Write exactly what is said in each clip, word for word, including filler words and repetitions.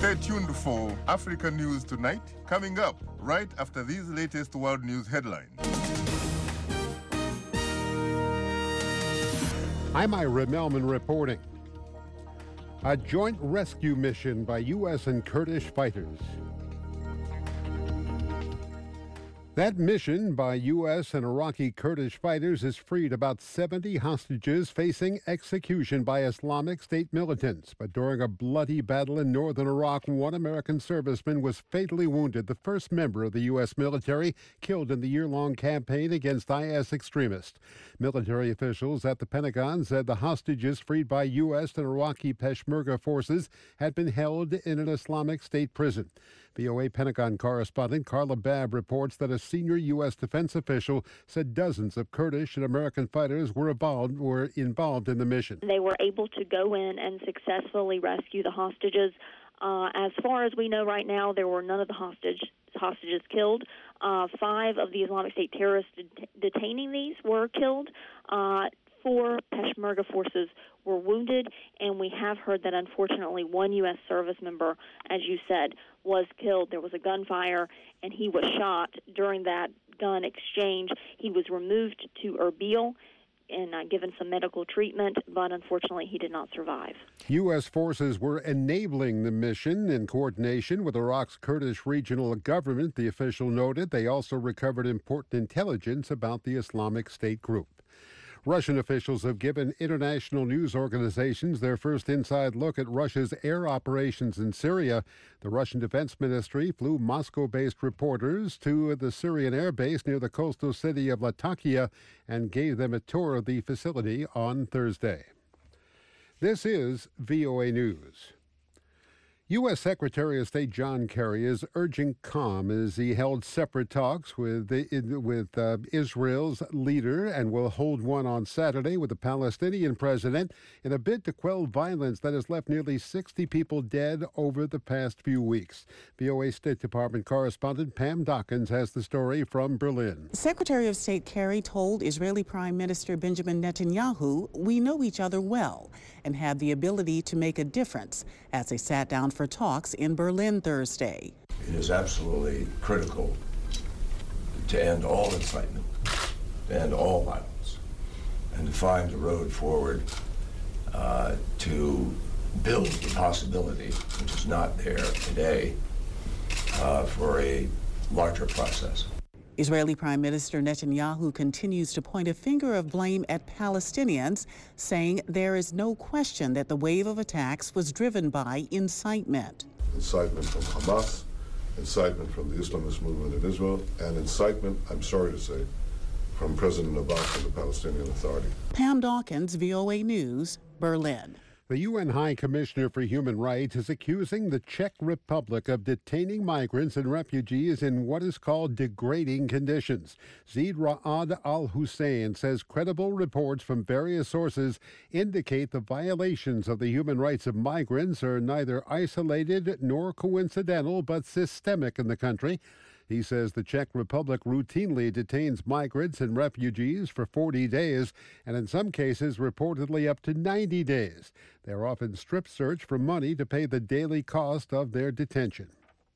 Stay tuned for Africa News Tonight, coming up right after these latest world news headlines. I'm Ira Melman reporting. A joint rescue mission by U S and Kurdish fighters. That mission by U S and Iraqi Kurdish fighters has freed about seventy hostages facing execution by Islamic State militants. But during a bloody battle in northern Iraq, one American serviceman was fatally wounded, the first member of the U S military killed in the year-long campaign against I S extremists. Military officials at the Pentagon said the hostages freed by U S and Iraqi Peshmerga forces had been held in an Islamic State prison. V O A Pentagon correspondent Carla Babb reports that a senior U S defense official said dozens of Kurdish and American fighters were involved, were involved in the mission. They were able to go in and successfully rescue the hostages. Uh, as far as we know right now, there were none of the hostage, hostages killed. Uh, five of the Islamic State terrorists det- detaining these were killed. Uh, four Peshmerga forces were wounded, and we have heard that unfortunately one U S service member, as you said, was killed. There was a gunfire, and he was shot during that gun exchange. He was removed to Erbil and uh, given some medical treatment, but unfortunately he did not survive. U S forces were enabling the mission in coordination with Iraq's Kurdish regional government, the official noted. They also recovered important intelligence about the Islamic State group. Russian officials have given international news organizations their first inside look at Russia's air operations in Syria. The Russian Defense Ministry flew Moscow-based reporters to the Syrian air base near the coastal city of Latakia and gave them a tour of the facility on Thursday. This is V O A News. U S Secretary of State John Kerry is urging calm as he held separate talks with the, with uh, Israel's leader and will hold one on Saturday with the Palestinian president in a bid to quell violence that has left nearly sixty people dead over the past few weeks. V O A State Department correspondent Pam Dawkins has the story from Berlin. Secretary of State Kerry told Israeli Prime Minister Benjamin Netanyahu, "We know each other well and have the ability to make a difference," as they sat down for talks in Berlin Thursday. It is absolutely critical to end all incitement, to end all violence, and to find a road forward uh, to build the possibility, which is not there today, uh, for a larger process. Israeli Prime Minister Netanyahu continues to point a finger of blame at Palestinians, saying there is no question that the wave of attacks was driven by incitement. Incitement from Hamas, incitement from the Islamist movement in Israel, and incitement, I'm sorry to say, from President Abbas and the Palestinian Authority. Pam Dawkins, V O A News, Berlin. The U N High Commissioner for Human Rights is accusing the Czech Republic of detaining migrants and refugees in what is called degrading conditions. Zeid Ra'ad al-Hussein says credible reports from various sources indicate the violations of the human rights of migrants are neither isolated nor coincidental but systemic in the country. He says the Czech Republic routinely detains migrants and refugees for forty days, and in some cases reportedly up to ninety days. They're often strip searched for money to pay the daily cost of their detention.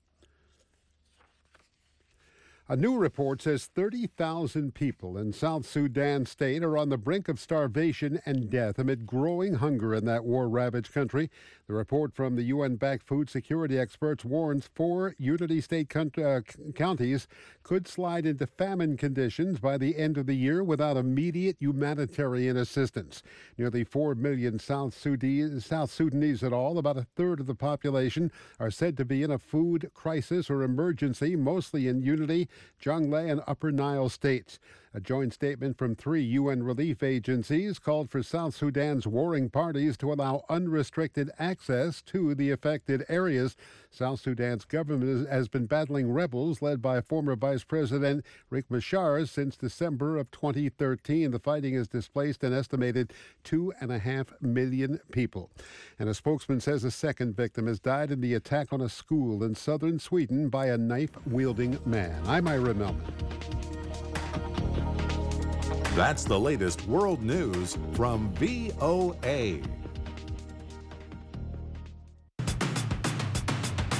A new report says thirty thousand people in South Sudan state are on the brink of starvation and death amid growing hunger in that war-ravaged country. The report from the U N-backed food security experts warns four Unity State con- uh, counties could slide into famine conditions by the end of the year without immediate humanitarian assistance. Nearly four million South Sudanese, South Sudanese in all, about a third of the population, are said to be in a food crisis or emergency, mostly in Unity, Jonglei, and Upper Nile states. A joint statement from three U N relief agencies called for South Sudan's warring parties to allow unrestricted access to the affected areas. South Sudan's government has been battling rebels led by former Vice President Riek Machar since December of twenty thirteen. The fighting has displaced an estimated two and a half million people. And a spokesman says a second victim has died in the attack on a school in southern Sweden by a knife-wielding man. I'm Ira Melman. That's the latest world news from V O A.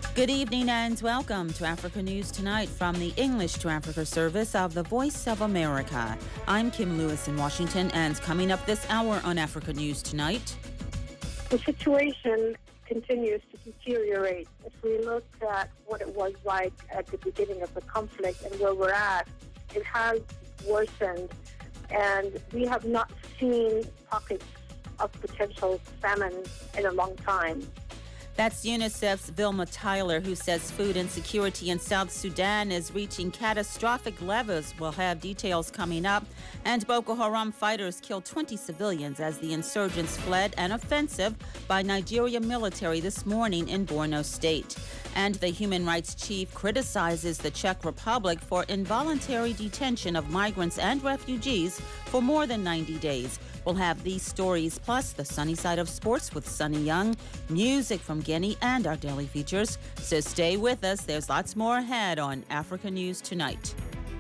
Good evening and welcome to Africa News Tonight from the English to Africa service of the Voice of America. I'm Kim Lewis in Washington, and coming up this hour on Africa News Tonight. The situation continues to deteriorate. If we look at what it was like at the beginning of the conflict and where we're at, it has worsened, and we have not seen pockets of potential famine in a long time. That's UNICEF's Vilma Tyler, who says food insecurity in South Sudan is reaching catastrophic levels. We'll have details coming up. And Boko Haram fighters killed twenty civilians as the insurgents fled an offensive by Nigeria military this morning in Borno State. And the human rights chief criticizes the Czech Republic for involuntary detention of migrants and refugees for more than ninety days. We'll have these stories, plus the sunny side of sports with Sunny Young, music from Guinea, and our daily features. So stay with us. There's lots more ahead on Africa News Tonight.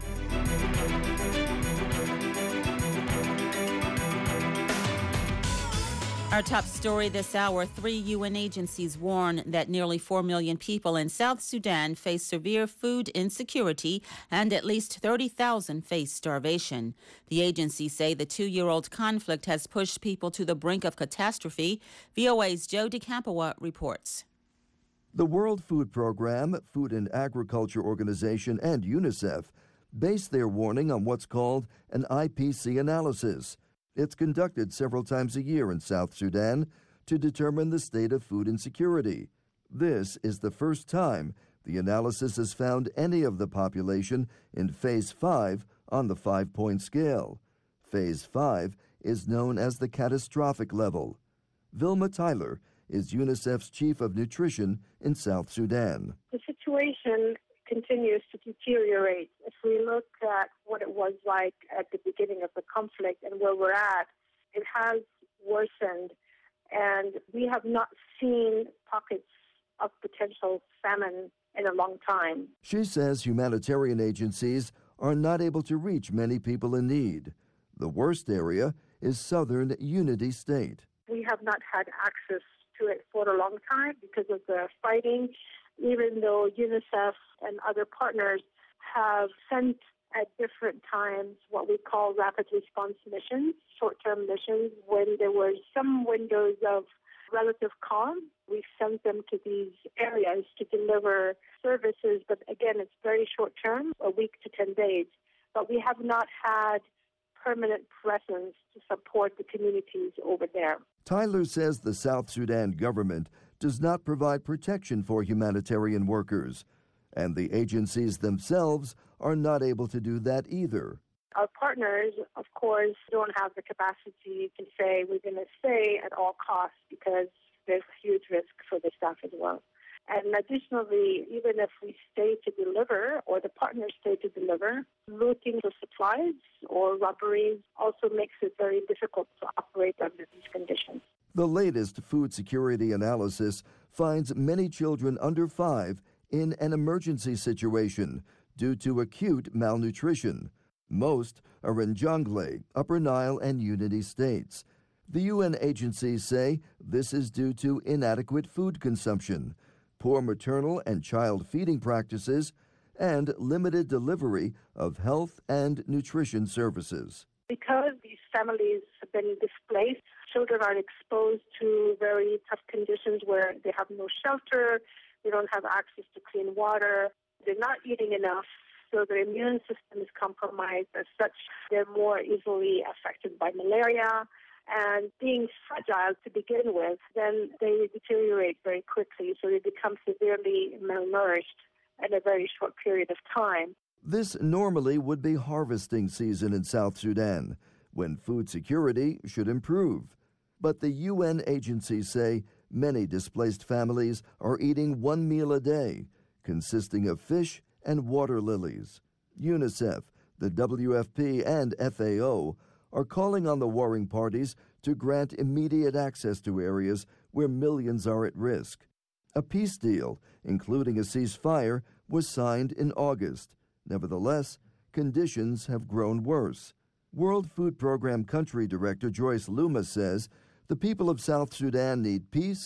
Our top story this hour, three U N agencies warn that nearly four million people in South Sudan face severe food insecurity and at least thirty thousand face starvation. The agencies say the two-year-old conflict has pushed people to the brink of catastrophe. V O A's Joe DeCampoa reports. The World Food Program, Food and Agriculture Organization, and UNICEF base their warning on what's called an I P C analysis. It's conducted several times a year in South Sudan to determine the state of food insecurity. This is the first time the analysis has found any of the population in Phase five on the five-point scale. Phase five is known as the catastrophic level. Vilma Tyler is UNICEF's chief of nutrition in South Sudan. The situation continues to deteriorate. If we look at what it was like at the beginning of the conflict and where we're at, it has worsened, and we have not seen pockets of potential famine in a long time. She says humanitarian agencies are not able to reach many people in need. The worst area is southern Unity State. We have not had access to it for a long time because of the fighting, even though UNICEF and other partners have sent at different times what we call rapid response missions, short-term missions. When there were some windows of relative calm, we sent them to these areas to deliver services, but again, it's very short-term, a week to ten days. But we have not had permanent presence to support the communities over there. Tyler says the South Sudan government does not provide protection for humanitarian workers, and the agencies themselves are not able to do that either. Our partners, of course, don't have the capacity to say we're going to stay at all costs because there's a huge risk for the staff as well. And additionally, even if we stay to deliver or the partners stay to deliver, looting for supplies or robberies also makes it very difficult to operate under these conditions. The latest food security analysis finds many children under five in an emergency situation due to acute malnutrition. Most are in Jonglei, Upper Nile, and Unity states. The U N agencies say this is due to inadequate food consumption, poor maternal and child feeding practices, and limited delivery of health and nutrition services. Because these families have been displaced, children are exposed to very tough conditions where they have no shelter, they don't have access to clean water, they're not eating enough, so their immune system is compromised. As such, they're more easily affected by malaria. And being fragile to begin with, then they deteriorate very quickly, so they become severely malnourished in a very short period of time. This normally would be harvesting season in South Sudan, when food security should improve. But the U N agencies say many displaced families are eating one meal a day, consisting of fish and water lilies. UNICEF, the W F P, and F A O are calling on the warring parties to grant immediate access to areas where millions are at risk. A peace deal, including a ceasefire, was signed in August. Nevertheless, conditions have grown worse. World Food Program Country Director Joyce Luma says the people of South Sudan need peace,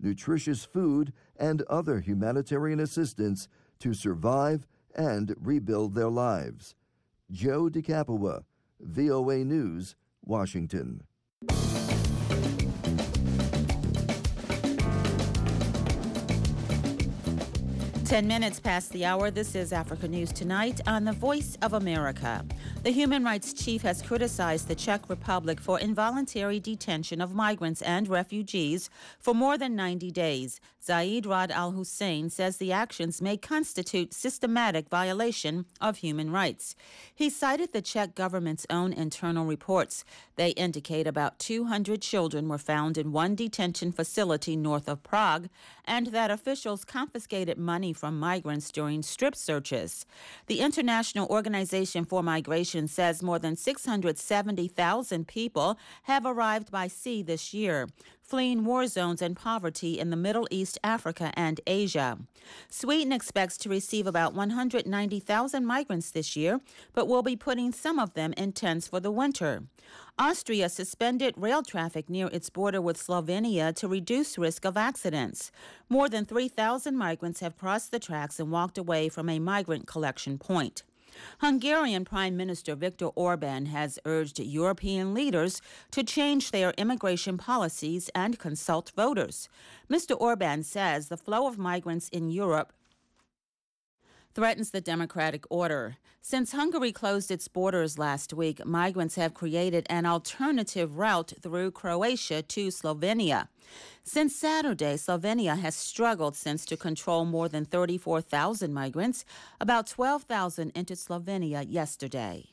nutritious food, and other humanitarian assistance to survive and rebuild their lives. Joe DeCapua, V O A News, Washington. Ten minutes past the hour. This is Africa News Tonight on the Voice of America. The human rights chief has criticized the Czech Republic for involuntary detention of migrants and refugees for more than ninety days. Zaid Rad al-Hussein says the actions may constitute systematic violation of human rights. He cited the Czech government's own internal reports. They indicate about two hundred children were found in one detention facility north of Prague, and that officials confiscated money from migrants during strip searches. The International Organization for Migration says more than six hundred seventy thousand people have arrived by sea this year, fleeing war zones and poverty in the Middle East, Africa, and Asia. Sweden expects to receive about one hundred ninety thousand migrants this year, but will be putting some of them in tents for the winter. Austria suspended rail traffic near its border with Slovenia to reduce risk of accidents. More than three thousand migrants have crossed the tracks and walked away from a migrant collection point. Hungarian Prime Minister Viktor Orban has urged European leaders to change their immigration policies and consult voters. Mister Orban says the flow of migrants in Europe threatens the democratic order. Since Hungary closed its borders last week, migrants have created an alternative route through Croatia to Slovenia. Since Saturday, Slovenia has struggled since to control more than thirty-four thousand migrants. About twelve thousand entered Slovenia yesterday.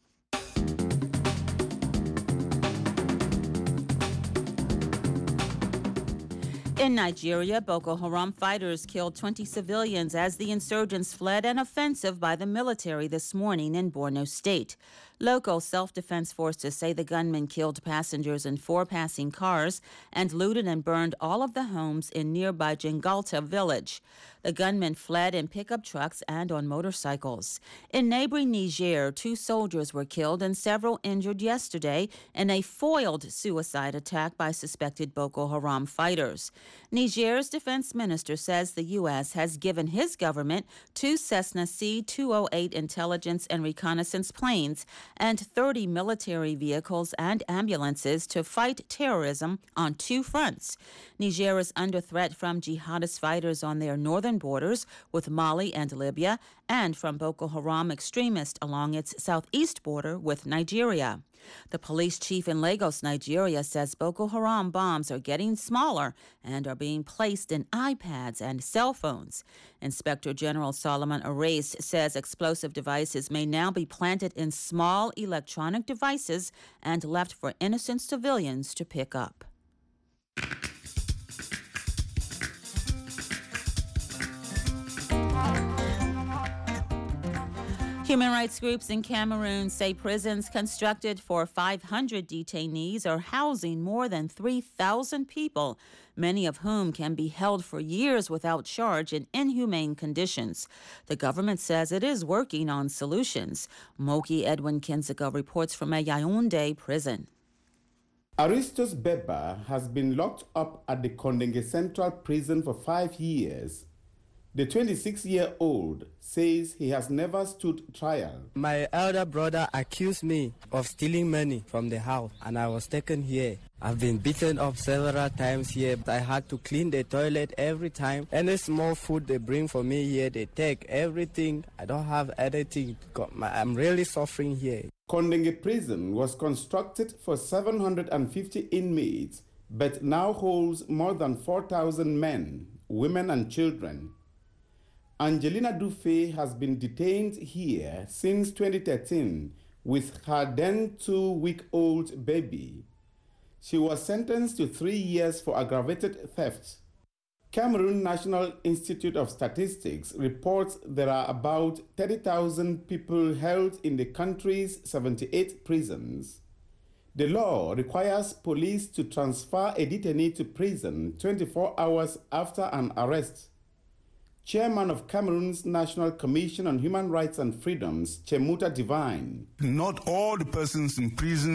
In Nigeria, Boko Haram fighters killed twenty civilians as the insurgents fled an offensive by the military this morning in Borno State. Local self-defense forces say the gunmen killed passengers in four passing cars and looted and burned all of the homes in nearby Jengalta village. The gunmen fled in pickup trucks and on motorcycles. In neighboring Niger, two soldiers were killed and several injured yesterday in a foiled suicide attack by suspected Boko Haram fighters. Niger's defense minister says the U S has given his government two Cessna C two oh eight intelligence and reconnaissance planes and thirty military vehicles and ambulances to fight terrorism on two fronts. Niger is under threat from jihadist fighters on their northern borders with Mali and Libya, and from Boko Haram extremists along its southeast border with Nigeria. The police chief in Lagos, Nigeria, says Boko Haram bombs are getting smaller and are being placed in iPads and cell phones. Inspector General Solomon Arase says explosive devices may now be planted in small electronic devices and left for innocent civilians to pick up. Human rights groups in Cameroon say prisons constructed for five hundred detainees are housing more than three thousand people, many of whom can be held for years without charge in inhumane conditions. The government says it is working on solutions. Moki Edwin Kinziga reports from a Yaoundé prison. Aristos Beba has been locked up at the Kondenge Central Prison for five years. The twenty-six-year-old says he has never stood trial. My elder brother accused me of stealing money from the house, and I was taken here. I've been beaten up several times here. I had to clean the toilet every time. Any small food they bring for me here, they take everything. I don't have anything. I'm really suffering here. Kondenge Prison was constructed for seven hundred fifty inmates, but now holds more than four thousand men, women, and children. Angelina Dufay has been detained here since twenty thirteen with her then two-week-old baby. She was sentenced to three years for aggravated theft. Cameroon National Institute of Statistics reports there are about thirty thousand people held in the country's seventy-eight prisons. The law requires police to transfer a detainee to prison twenty-four hours after an arrest. Chairman of Cameroon's National Commission on Human Rights and Freedoms, Chemuta Divine. Not all the persons in prisons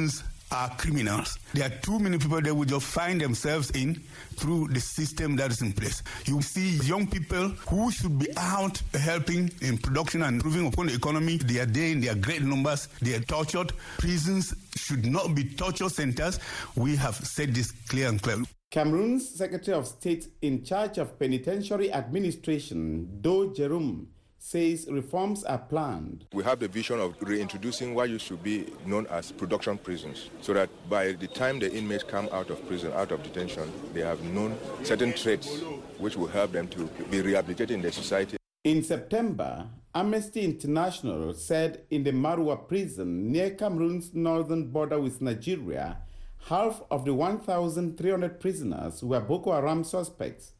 are criminals. There are too many people that will just find themselves in through the system that is in place. You see young people who should be out helping in production and improving upon the economy. They are there in their great numbers. They are tortured. Prisons should not be torture centers. We have said this clear and clear. Cameroon's Secretary of State in charge of penitentiary administration, Do Jerome, says reforms are planned. We have the vision of reintroducing what used to be known as production prisons, so that by the time the inmates come out of prison, out of detention, they have known certain traits which will help them to be rehabilitated in the society. In September, Amnesty International said in the Marwa prison near Cameroon's northern border with Nigeria, half of the one thousand three hundred prisoners were Boko Haram suspects.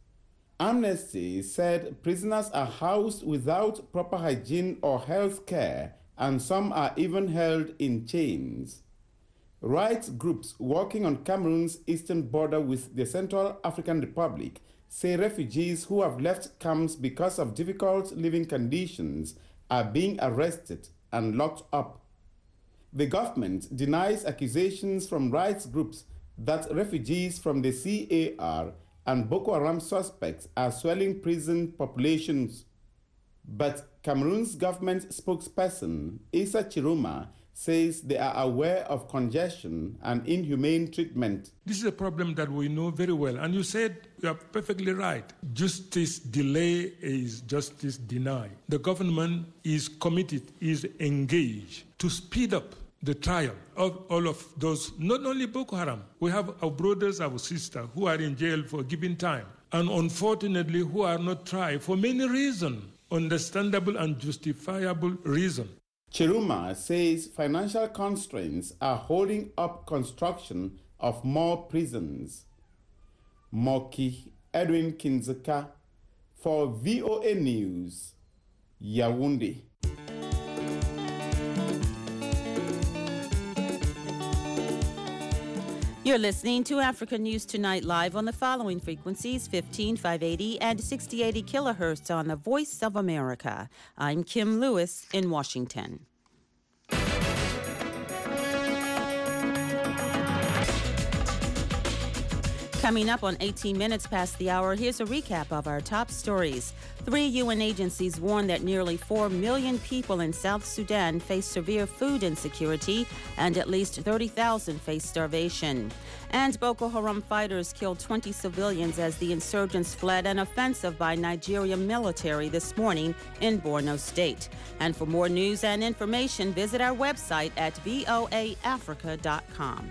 Amnesty said prisoners are housed without proper hygiene or health care, and some are even held in chains. Rights groups working on Cameroon's eastern border with the Central African Republic say refugees who have left camps because of difficult living conditions are being arrested and locked up. The government denies accusations from rights groups that refugees from the C A R and Boko Haram suspects are swelling prison populations. But Cameroon's government spokesperson, Issa Chiruma, says they are aware of congestion and inhumane treatment. This is a problem that we know very well. And you said you are perfectly right. Justice delay is justice denied. The government is committed, is engaged to speed up the trial of all of those, not only Boko Haram. We have our brothers, our sisters who are in jail for giving time, and unfortunately who are not tried for many reasons, understandable and justifiable reasons. Chiruma says financial constraints are holding up construction of more prisons. Moki Edwin Kinzeka for V O A News, Yaoundé. You're listening to Africa News Tonight live on the following frequencies: fifteen five eighty and sixty eighty kilohertz on the Voice of America. I'm Kim Lewis in Washington. Coming up on eighteen minutes past the hour, here's a recap of our top stories. Three U N agencies warn that nearly four million people in South Sudan face severe food insecurity and at least thirty thousand face starvation. And Boko Haram fighters killed twenty civilians as the insurgents fled an offensive by Nigerian military this morning in Borno State. And for more news and information, visit our website at voa africa dot com.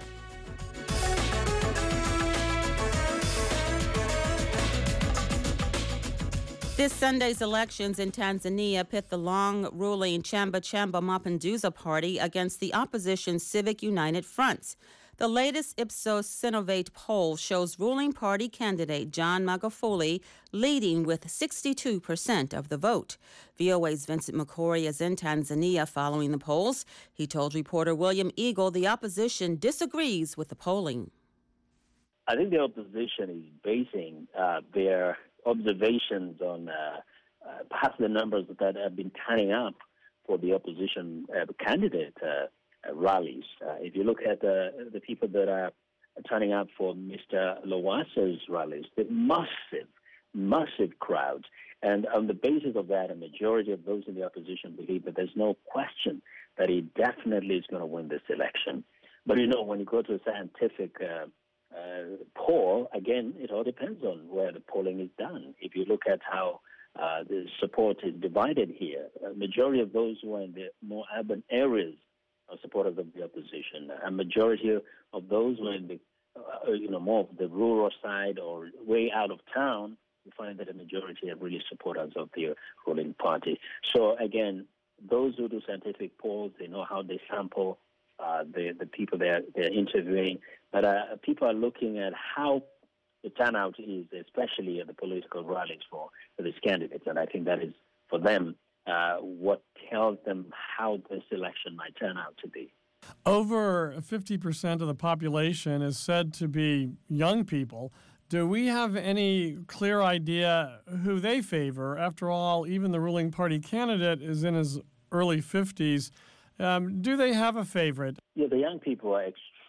This Sunday's elections in Tanzania pit the long-ruling Chama cha Mapinduzi party against the opposition Civic United Front. The latest Ipsos Synovate poll shows ruling party candidate John Magufuli leading with sixty-two percent of the vote. V O A's Vincent McCory is in Tanzania following the polls. He told reporter William Eagle the opposition disagrees with the polling. I think the opposition is basing uh, their observations on uh, uh, perhaps the numbers that have been turning up for the opposition uh, candidate uh, uh, rallies. Uh, if you look at uh, the people that are turning up for Mister Lowasa's rallies, the massive, massive crowds. And on the basis of that, a majority of those in the opposition believe that there's no question that he definitely is going to win this election. But, you know, when you go to a scientific uh, Uh, poll, again, it all depends on where the polling is done. If you look at how uh, the support is divided here, a majority of those who are in the more urban areas are supporters of the opposition. A majority of those who are in the, uh, you know, more of the rural side or way out of town, you find that a majority are really supporters of the ruling party. So again, those who do scientific polls, they know how they sample Uh, the, the people they're, they're interviewing, but uh, people are looking at how the turnout is, especially at the political rallies for, for these candidates, and I think that is, for them, uh, what tells them how this election might turn out to be. Over fifty percent of the population is said to be young people. Do we have any clear idea who they favor? After all, even the ruling party candidate is in his early fifties. Um, do they have a favorite? Yeah, the young people are extremely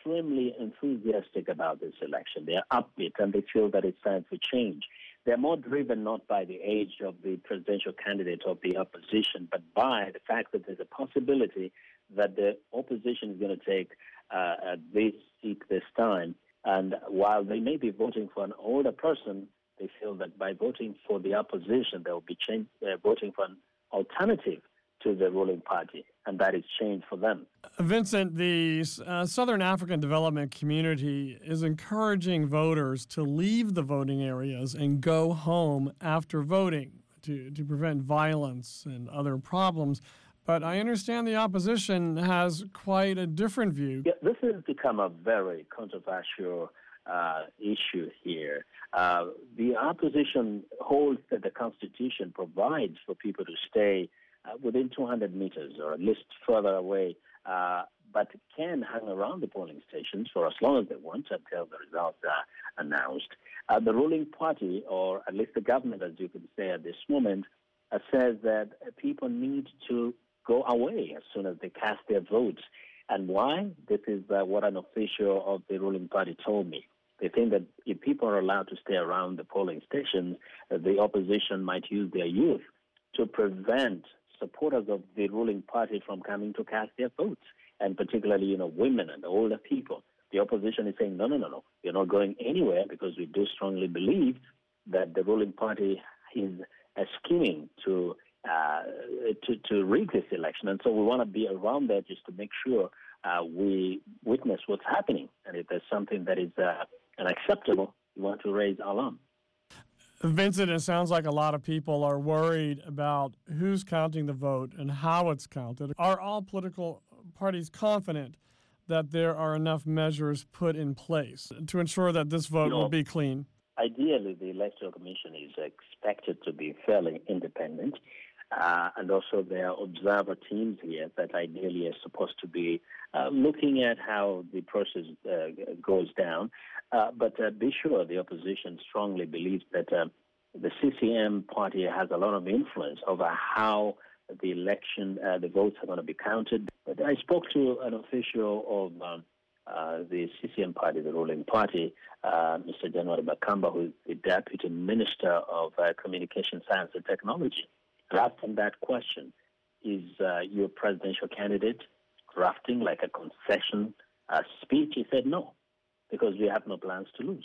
extremely enthusiastic about this election. They are upbeat and they feel that it's time for change. They're more driven not by the age of the presidential candidate of the opposition, but by the fact that there's a possibility that the opposition is going to take uh, this seat this time. And while they may be voting for an older person, they feel that by voting for the opposition, they will be change, uh, voting for an alternative to the ruling party, and that is change for them. Vincent, the uh, Southern African Development Community is encouraging voters to leave the voting areas and go home after voting to, to prevent violence and other problems. But I understand the opposition has quite a different view. Yeah, this has become a very controversial uh, issue here. Uh, the opposition holds that the Constitution provides for people to stay Uh, within two hundred meters or at least further away, uh, but can hang around the polling stations for as long as they want until the results are announced. Uh, the ruling party, or at least the government, as you can say at this moment, uh, says that people need to go away as soon as they cast their votes. And why? This is uh, what an official of the ruling party told me. They think that if people are allowed to stay around the polling stations, uh, the opposition might use their youth to prevent supporters of the ruling party from coming to cast their votes, and particularly, you know, women and older people. The opposition is saying, no, no, no, no, you're not going anywhere because we do strongly believe that the ruling party is uh, scheming to, uh, to to rig this election. And so we want to be around there just to make sure uh, we witness what's happening. And if there's something that is uh, unacceptable, we want to raise alarm. Vincent, it sounds like a lot of people are worried about who's counting the vote and how it's counted. Are all political parties confident that there are enough measures put in place to ensure that this vote you know, will be clean? Ideally, the Electoral Commission is expected to be fairly independent. Uh, and also there are observer teams here that ideally are supposed to be uh, looking at how the process uh, goes down. Uh, but uh, be sure the opposition strongly believes that uh, the C C M party has a lot of influence over how the election, uh, the votes are going to be counted. But I spoke to an official of um, uh, the C C M party, the ruling party, uh, Mister January Bakamba, who is the Deputy Minister of uh, Communication Science and Technology. Asked him that question, is uh, your presidential candidate drafting like a concession uh, speech? He said no, because we have no plans to lose.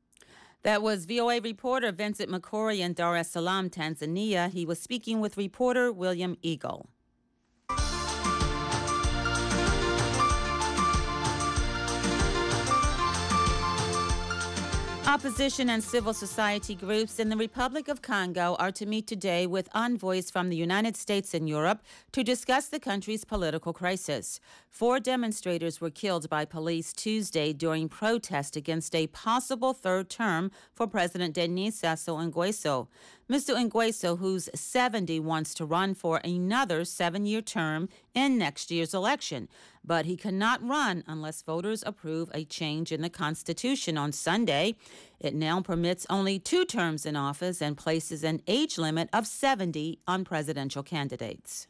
That was V O A reporter Vincent Makori in Dar es Salaam, Tanzania. He was speaking with reporter William Eagle. Opposition and civil society groups in the Republic of Congo are to meet today with envoys from the United States and Europe to discuss the country's political crisis. Four demonstrators were killed by police Tuesday during protest against a possible third term for President Denis Sassou Nguesso. Mister Nguesso, who's seventy, wants to run for another seven-year term in next year's election, but he cannot run unless voters approve a change in the Constitution on Sunday. It now permits only two terms in office and places an age limit of seventy on presidential candidates.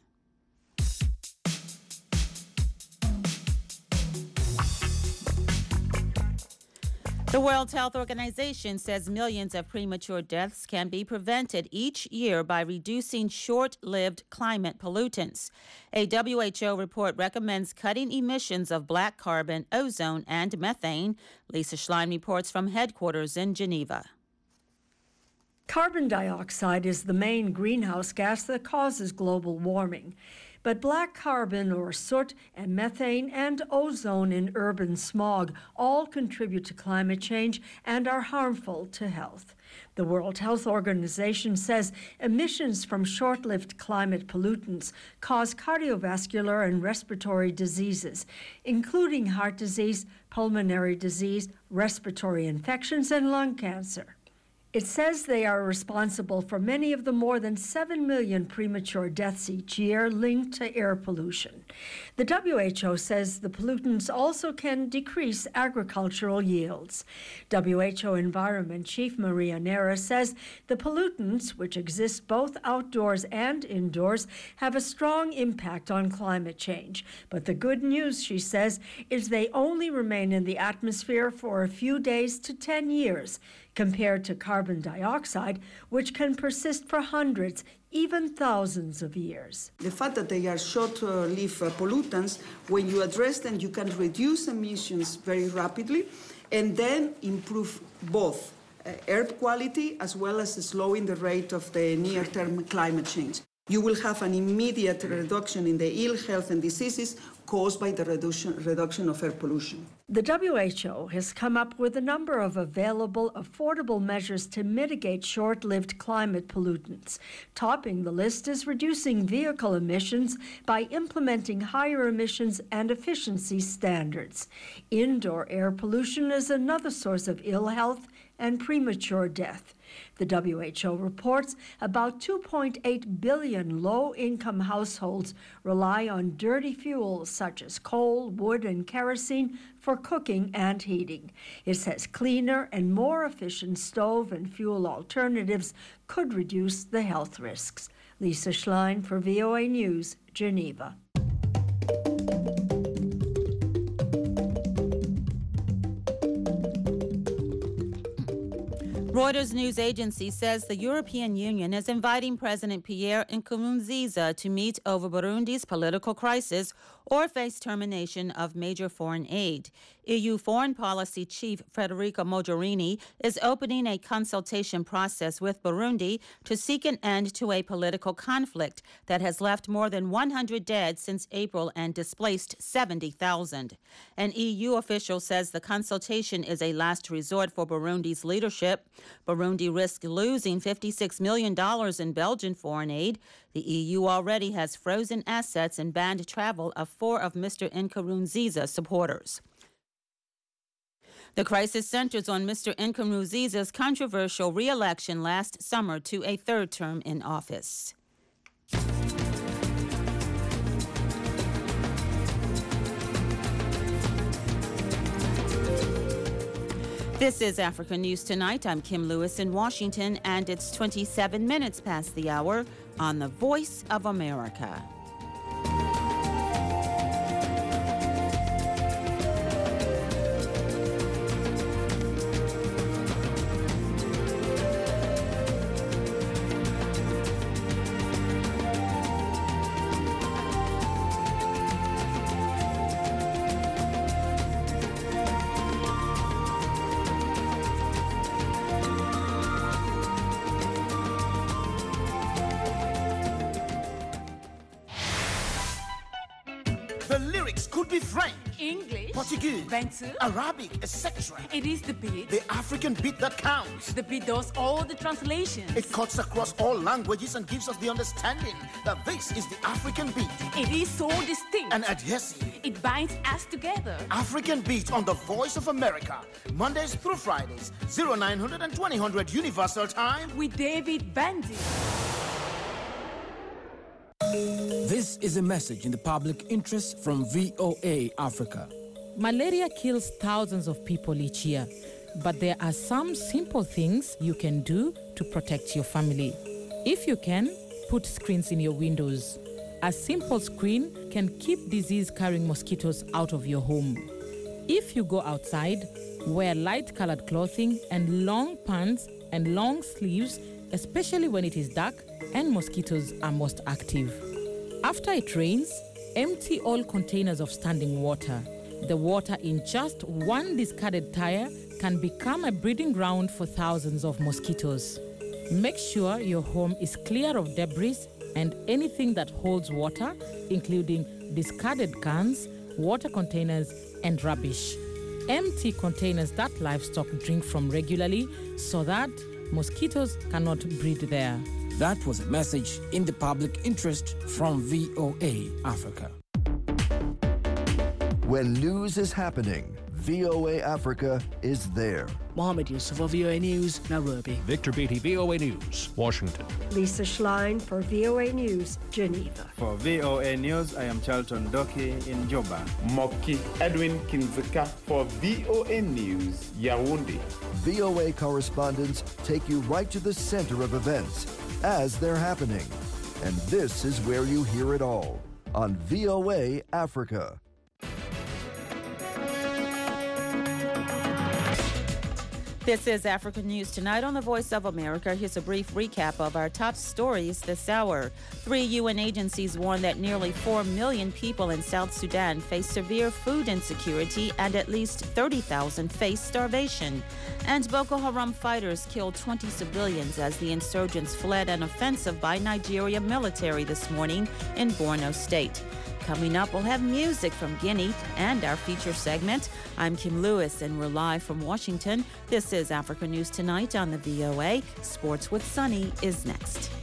The World Health Organization says millions of premature deaths can be prevented each year by reducing short-lived climate pollutants. A W H O report recommends cutting emissions of black carbon, ozone, and methane. Lisa Schlein reports from headquarters in Geneva. Carbon dioxide is the main greenhouse gas that causes global warming. But black carbon or soot and methane and ozone in urban smog all contribute to climate change and are harmful to health. The World Health Organization says emissions from short-lived climate pollutants cause cardiovascular and respiratory diseases, including heart disease, pulmonary disease, respiratory infections, and lung cancer. It says they are responsible for many of the more than seven million premature deaths each year linked to air pollution. The W H O says the pollutants also can decrease agricultural yields. W H O Environment Chief Maria Neira says the pollutants, which exist both outdoors and indoors, have a strong impact on climate change. But the good news, she says, is they only remain in the atmosphere for a few days to ten years, compared to carbon dioxide, which can persist for hundreds, even thousands of years. The fact that they are short-lived uh, pollutants, when you address them, you can reduce emissions very rapidly and then improve both uh, air quality as well as slowing the rate of the near-term climate change. You will have an immediate reduction in the ill health and diseases caused by the reduction, reduction of air pollution. The W H O has come up with a number of available, affordable measures to mitigate short-lived climate pollutants. Topping the list is reducing vehicle emissions by implementing higher emissions and efficiency standards. Indoor air pollution is another source of ill health and premature death. The W H O reports about two point eight billion low-income households rely on dirty fuels such as coal, wood, and kerosene for cooking and heating. It says cleaner and more efficient stove and fuel alternatives could reduce the health risks. Lisa Schlein for V O A News, Geneva. Reuters news agency says the European Union is inviting President Pierre Nkurunziza to meet over Burundi's political crisis or face termination of major foreign aid. E U Foreign Policy Chief Federica Mogherini is opening a consultation process with Burundi to seek an end to a political conflict that has left more than one hundred dead since April and displaced seventy thousand. An E U official says the consultation is a last resort for Burundi's leadership. Burundi risks losing fifty-six million dollars in Belgian foreign aid. The E U already has frozen assets and banned travel of four of Mister Nkurunziza's supporters. The crisis centers on Mister Nkurunziza's controversial re-election last summer to a third term in office. This is Africa News Tonight. I'm Kim Lewis in Washington, and it's twenty-seven minutes past the hour on the Voice of America. Arabic, et cetera. It is the beat. The African beat that counts. The beat does all the translations. It cuts across all languages and gives us the understanding that this is the African beat. It is so distinct and adhesive. It binds us together. African Beat on the Voice of America. Mondays through Fridays, oh nine hundred and twenty hundred Universal Time. With David Bandy. This is a message in the public interest from V O A Africa. Malaria kills thousands of people each year, but there are some simple things you can do to protect your family. If you can, put screens in your windows. A simple screen can keep disease-carrying mosquitoes out of your home. If you go outside, wear light-colored clothing and long pants and long sleeves, especially when it is dark and mosquitoes are most active. After it rains, empty all containers of standing water. The water in just one discarded tire can become a breeding ground for thousands of mosquitoes. Make sure your home is clear of debris and anything that holds water, including discarded cans, water containers, and rubbish. Empty containers that livestock drink from regularly so that mosquitoes cannot breed there. That was a message in the public interest from V O A Africa. When news is happening, V O A Africa is there. Mohammed Yusuf for V O A News, Nairobi. Victor Beatty, V O A News, Washington. Lisa Schlein for V O A News, Geneva. For V O A News, I am Charlton Doki in Juba. Moki Edwin Kinzika for V O A News, Yaoundé. V O A correspondents take you right to the center of events as they're happening. And this is where you hear it all on V O A Africa. This is Africa News Tonight on the Voice of America. Here's a brief recap of our top stories this hour. Three U N agencies warn that nearly four million people in South Sudan face severe food insecurity and at least thirty thousand face starvation. And Boko Haram fighters killed twenty civilians as the insurgents fled an offensive by Nigeria military this morning in Borno State. Coming up, we'll have music from Guinea and our feature segment. I'm Kim Lewis, and we're live from Washington. This is Africa News Tonight on the V O A. Sports with Sunny is next.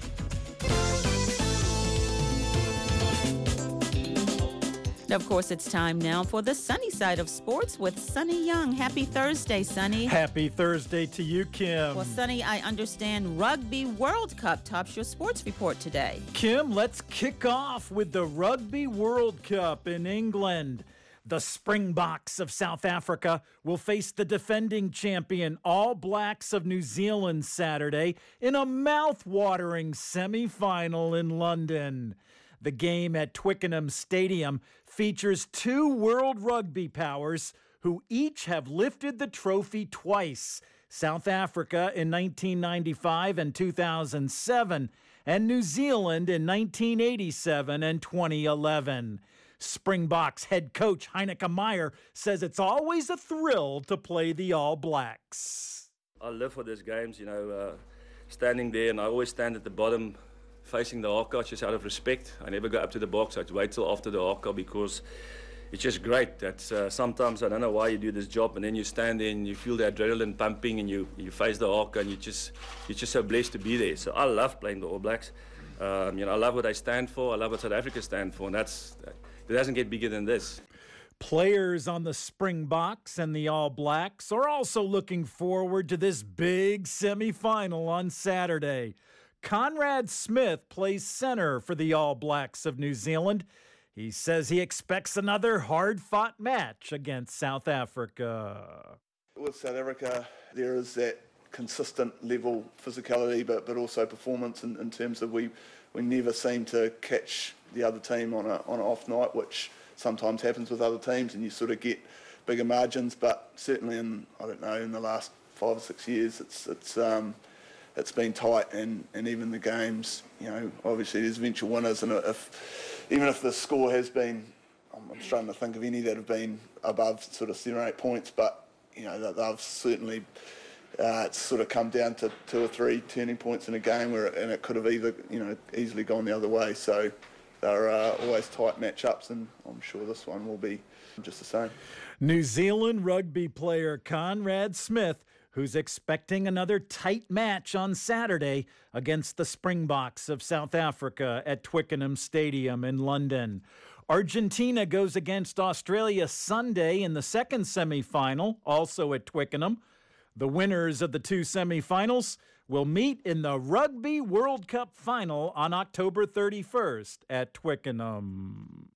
Of course, it's time now for the sunny side of sports with Sunny Young. Happy Thursday, Sunny. Happy Thursday to you, Kim. Well, Sunny, I understand Rugby World Cup tops your sports report today. Kim, let's kick off with the Rugby World Cup in England. The Springboks of South Africa will face the defending champion All Blacks of New Zealand Saturday in a mouth-watering semi-final in London. The game at Twickenham Stadium features two world rugby powers who each have lifted the trophy twice, South Africa in nineteen ninety-five and two thousand seven, and New Zealand in nineteen eighty-seven and twenty eleven. Springboks head coach Heineke Meyer says it's always a thrill to play the All Blacks. I live for these games, you know, uh, standing there, and I always stand at the bottom facing the haka just out of respect. I never go up to the box. I'd wait till after the haka because it's just great. That's uh, sometimes I don't know why you do this job, and then you stand there and you feel the adrenaline pumping, and you you face the haka, and you just you're just so blessed to be there. So I love playing the All Blacks. Um, you know, I love what they stand for. I love what South Africa stand for, and that's it doesn't get bigger than this. Players on the Springboks and the All Blacks are also looking forward to this big semi-final on Saturday. Conrad Smith plays center for the All Blacks of New Zealand. He says he expects another hard-fought match against South Africa. With South Africa, there is that consistent level physicality, but but also performance in, in terms of we we never seem to catch the other team on a on an off night, which sometimes happens with other teams, and you sort of get bigger margins. But certainly in I don't know in the last five or six years, it's it's. Um, It's been tight, and, and even the games, you know, obviously there's eventual winners, and if even if the score has been, I'm, I'm struggling to think of any that have been above sort of seven or eight points, but, you know, they've certainly, uh, it's sort of come down to two or three turning points in a game where, and it could have either, you know, easily gone the other way. So they're uh, always tight matchups, and I'm sure this one will be just the same. New Zealand rugby player Conrad Smith, who's expecting another tight match on Saturday against the Springboks of South Africa at Twickenham Stadium in London. Argentina goes against Australia Sunday in the second semi-final, also at Twickenham. The winners of the two semi-finals will meet in the Rugby World Cup final on October thirty-first at Twickenham.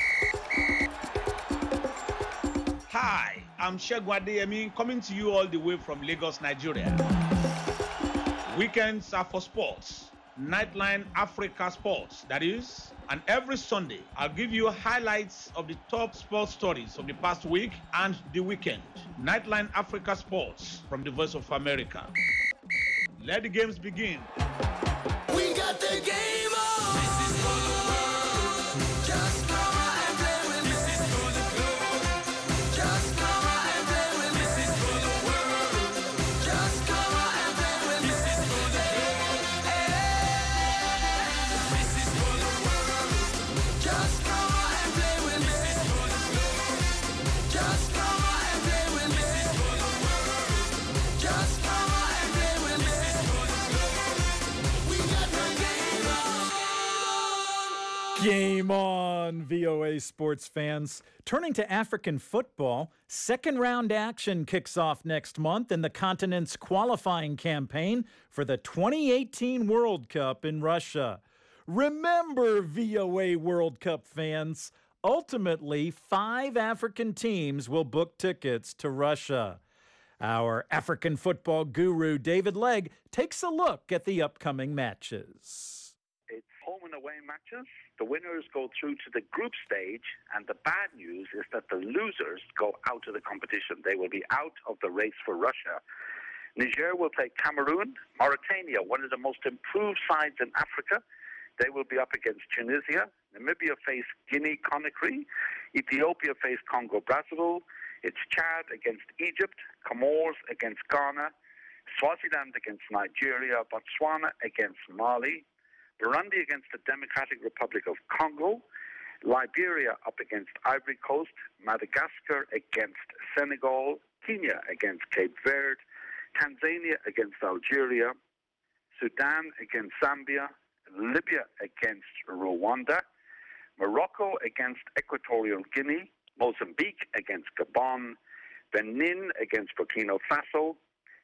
Hi, I'm Shegun Adeyemi, coming to you all the way from Lagos, Nigeria. Weekends are for sports. Nightline Africa Sports, that is. And every Sunday, I'll give you highlights of the top sports stories of the past week and the weekend. Nightline Africa Sports from the Voice of America. Let the games begin. We got the game on. This is for the world. Just come out and play with me. This is for the globe. Just come out and play with me. This is for the world. Just come out and play with me. This is for the globe. This is for the world. Just come out and play with me. This is for the globe. Just come out and play with me. This is for the world. Just come out and play with me. This is for the globe. We got the game on. Game on, V O A sports fans. Turning to African football, second round action kicks off next month in the continent's qualifying campaign for the twenty eighteen World Cup in Russia. Remember, V O A World Cup fans, ultimately five African teams will book tickets to Russia. Our African football guru, David Legg, takes a look at the upcoming matches. It's home and away matches. The winners go through to the group stage, and the bad news is that the losers go out of the competition. They will be out of the race for Russia. Niger will play Cameroon. Mauritania, one of the most improved sides in Africa, they will be up against Tunisia. Namibia face Guinea-Conakry. Ethiopia face Congo-Brazzaville. It's Chad against Egypt. Comoros against Ghana. Swaziland against Nigeria. Botswana against Mali. Burundi against the Democratic Republic of Congo, Liberia up against Ivory Coast, Madagascar against Senegal, Kenya against Cape Verde, Tanzania against Algeria, Sudan against Zambia, Libya against Rwanda, Morocco against Equatorial Guinea, Mozambique against Gabon, Benin against Burkina Faso,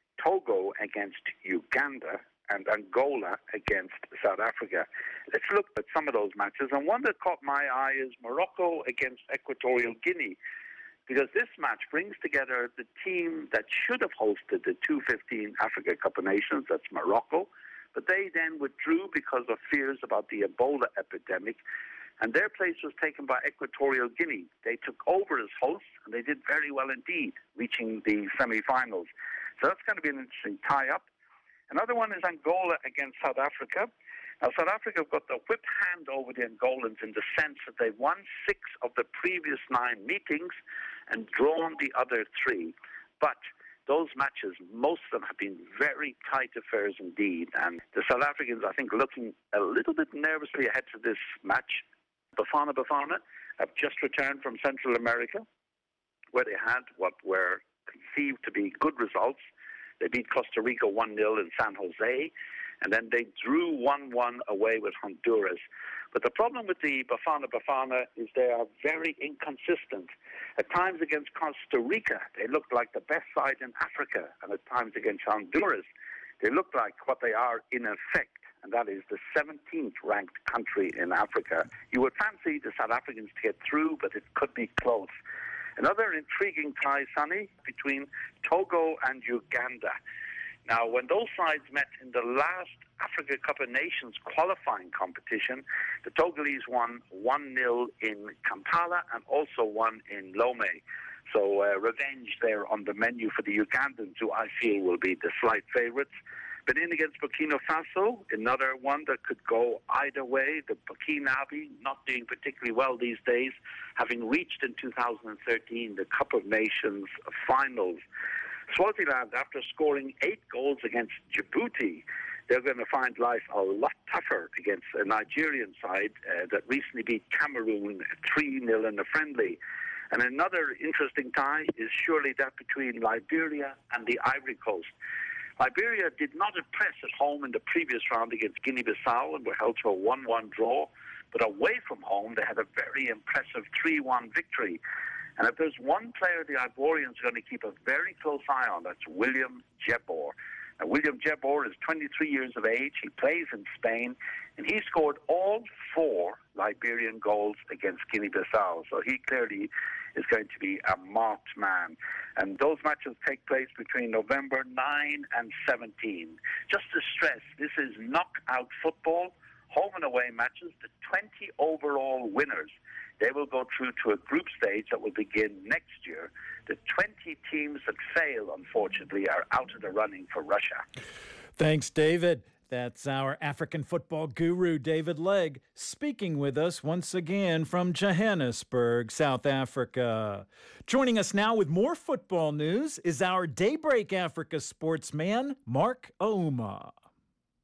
Togo against Uganda, and Angola against South Africa. Let's look at some of those matches. And one that caught my eye is Morocco against Equatorial Guinea, because this match brings together the team that should have hosted the two fifteen Africa Cup of Nations, that's Morocco, but they then withdrew because of fears about the Ebola epidemic, and their place was taken by Equatorial Guinea. They took over as hosts, and they did very well indeed, reaching the semi-finals. So that's going to be an interesting tie-up. Another one is Angola against South Africa. Now, South Africa have got the whip hand over the Angolans in the sense that they've won six of the previous nine meetings and drawn the other three. But those matches, most of them have been very tight affairs indeed. And the South Africans, I think, looking a little bit nervously ahead to this match. Bafana Bafana have just returned from Central America, where they had what were conceived to be good results. They beat Costa Rica one nil in San Jose, and then they drew one one away with Honduras. But the problem with the Bafana Bafana is they are very inconsistent. At times against Costa Rica, they looked like the best side in Africa, and at times against Honduras, they looked like what they are in effect, and that is the seventeenth ranked country in Africa. You would fancy the South Africans to get through, but it could be close. Another intriguing tie, Sonny, between Togo and Uganda. Now, when those sides met in the last Africa Cup of Nations qualifying competition, the Togolese won one nil in Kampala and also won in Lomé. So uh, revenge there on the menu for the Ugandans, who I feel will be the slight favourites. Benin against Burkina Faso, another one that could go either way. The Burkinabe not doing particularly well these days, having reached in two thousand thirteen the Cup of Nations finals. Swaziland, after scoring eight goals against Djibouti, they're going to find life a lot tougher against a Nigerian side uh, that recently beat Cameroon three nil in a friendly. And another interesting tie is surely that between Liberia and the Ivory Coast. Liberia did not impress at home in the previous round against Guinea-Bissau and were held to a one one draw. But away from home, they had a very impressive three one victory. And if there's one player the Ivorians are going to keep a very close eye on, that's William Jebor. Now, William Jebor is twenty-three years of age. He plays in Spain, and he scored all four Liberian goals against Guinea-Bissau. So he clearly is going to be a marked man. And those matches take place between November ninth and seventeenth. Just to stress, this is knockout football, home and away matches. The twenty overall winners, they will go through to a group stage that will begin next year. The twenty teams that fail, unfortunately, are out of the running for Russia. Thanks, David. That's our African football guru, David Legg, speaking with us once again from Johannesburg, South Africa. Joining us now with more football news is our Daybreak Africa sportsman, Mark Ouma.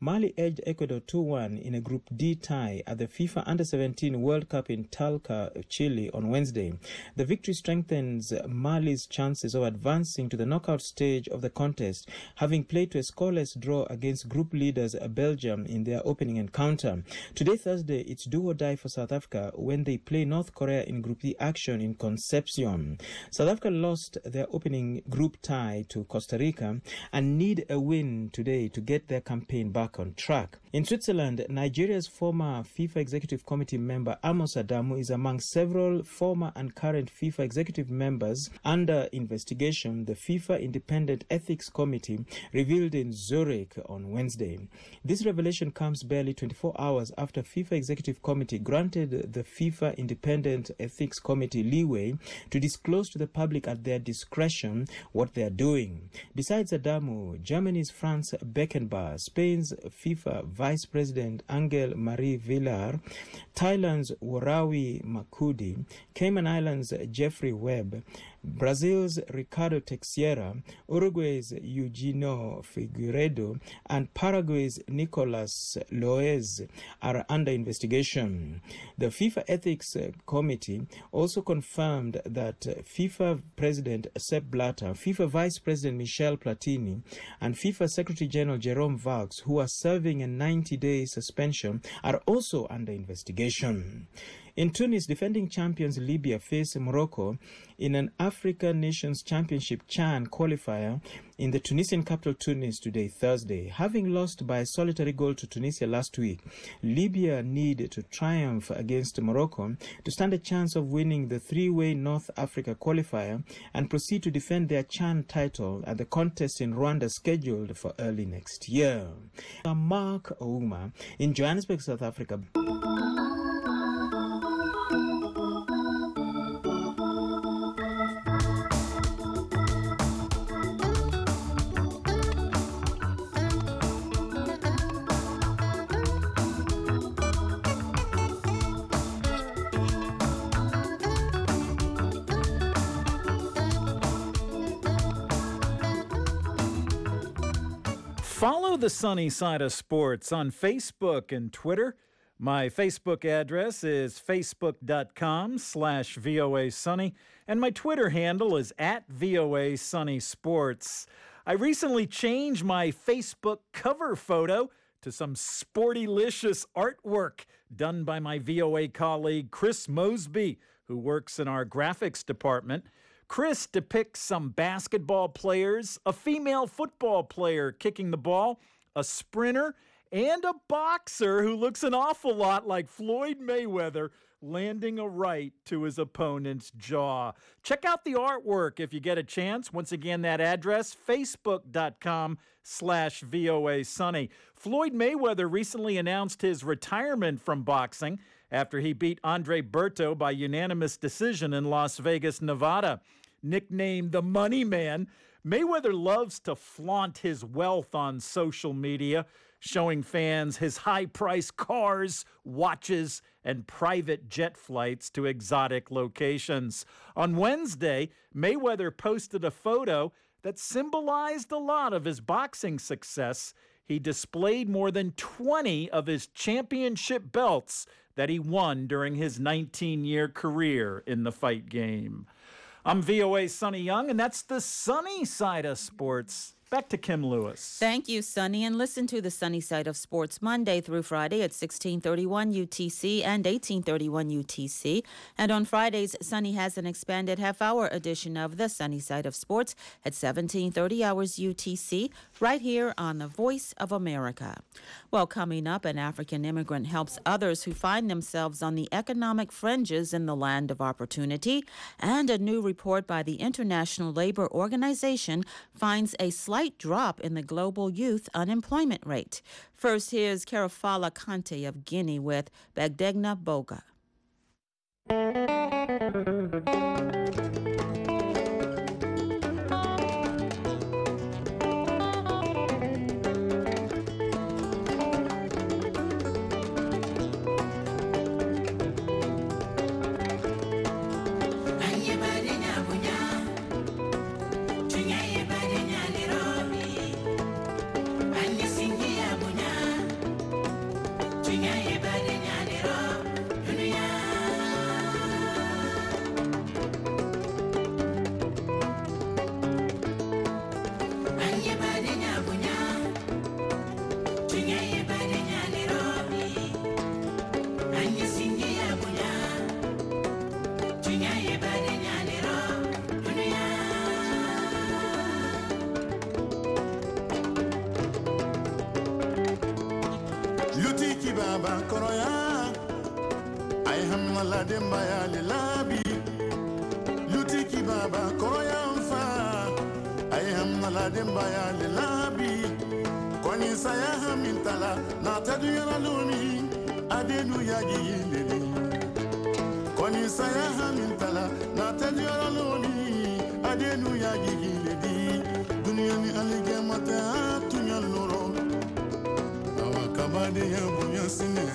Mali edged Ecuador two one in a Group D tie at the FIFA Under seventeen World Cup in Talca, Chile on Wednesday. The victory strengthens Mali's chances of advancing to the knockout stage of the contest, having played to a scoreless draw against group leaders Belgium in their opening encounter. Today, Thursday, it's do or die for South Africa when they play North Korea in Group D action in Concepcion. South Africa lost their opening group tie to Costa Rica and need a win today to get their campaign back on track. In Switzerland, Nigeria's former FIFA Executive Committee member Amos Adamu is among several former and current FIFA executive members under investigation, the FIFA Independent Ethics Committee revealed in Zurich on Wednesday. This revelation comes barely twenty-four hours after FIFA Executive Committee granted the FIFA Independent Ethics Committee leeway to disclose to the public at their discretion what they are doing. Besides Adamu, Germany's Franz Beckenbauer, Spain's FIFA Vice President Angel Marie Villar, Thailand's Warawi Makudi, Cayman Islands' Jeffrey Webb, Brazil's Ricardo Teixeira, Uruguay's Eugenio Figueiredo, and Paraguay's Nicolas Loez are under investigation. The FIFA Ethics Committee also confirmed that FIFA President Sepp Blatter, FIFA Vice President Michel Platini, and FIFA Secretary General Jerome Valks, who are serving a ninety-day suspension, are also under investigation. In Tunis, defending champions Libya face Morocco in an African Nations Championship CHAN qualifier in the Tunisian capital Tunis today, Thursday. Having lost by a solitary goal to Tunisia last week, Libya need to triumph against Morocco to stand a chance of winning the three-way North Africa qualifier and proceed to defend their CHAN title at the contest in Rwanda scheduled for early next year. Mark Ouma in Johannesburg, South Africa. Follow the Sunny Side of Sports on Facebook and Twitter. My Facebook address is facebook.com slash VOA Sunny, and my Twitter handle is at VOA Sunny Sports. I recently changed my Facebook cover photo to some sportylicious artwork done by my V O A colleague Chris Mosby, who works in our graphics department. Chris depicts some basketball players, a female football player kicking the ball, a sprinter, and a boxer who looks an awful lot like Floyd Mayweather landing a right to his opponent's jaw. Check out the artwork if you get a chance. Once again, that address, facebook.com slash VOA Sunny. Floyd Mayweather recently announced his retirement from boxing after he beat Andre Berto by unanimous decision in Las Vegas, Nevada. Nicknamed the Money Man, Mayweather loves to flaunt his wealth on social media, showing fans his high-priced cars, watches, and private jet flights to exotic locations. On Wednesday, Mayweather posted a photo that symbolized a lot of his boxing success. He displayed more than twenty of his championship belts that he won during his nineteen-year career in the fight game. I'm V O A's Sonny Young, and that's the sunny side of sports. Back to Kim Lewis. Thank you, Sonny. And listen to the Sunny Side of Sports Monday through Friday at sixteen thirty-one U T C and eighteen thirty-one U T C. And on Fridays, Sonny has an expanded half-hour edition of the Sunny Side of Sports at seventeen thirty hours U T C, right here on the Voice of America. Well, coming up, an African immigrant helps others who find themselves on the economic fringes in the land of opportunity. And a new report by the International Labor Organization finds a slight drop in the global youth unemployment rate. First, here's Karafala Kante of Guinea with Bagdegna Boga. Bunya Lutiki baba koroya, I am la demba ya labi. Lutiki baba koroya mfa, I am la demba ya labi. Kwani saya hamintala na tadu ya lumi, adenu ya gilele. Kwani saya hamintala na tadu ya lumi, adenu ya gilele. Dunia ni aligemata tunya loro. Kabade ya bunya sine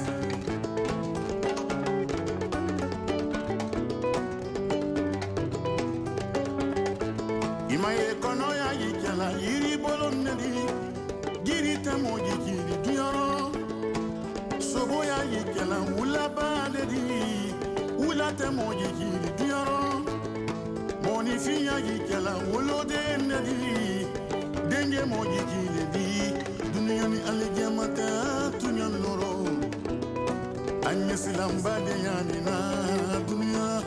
Imaye kono ya yikela yiri bolon nedi Giri tamo yikiri duyoro Sobo ya yikela ula badedi Ula tamo yikiri duyoro Moni fiya yikela ulo de nedi Denge mo yikiri di Dunia ni aligemata tunya loro Anya silamba de yani na dunia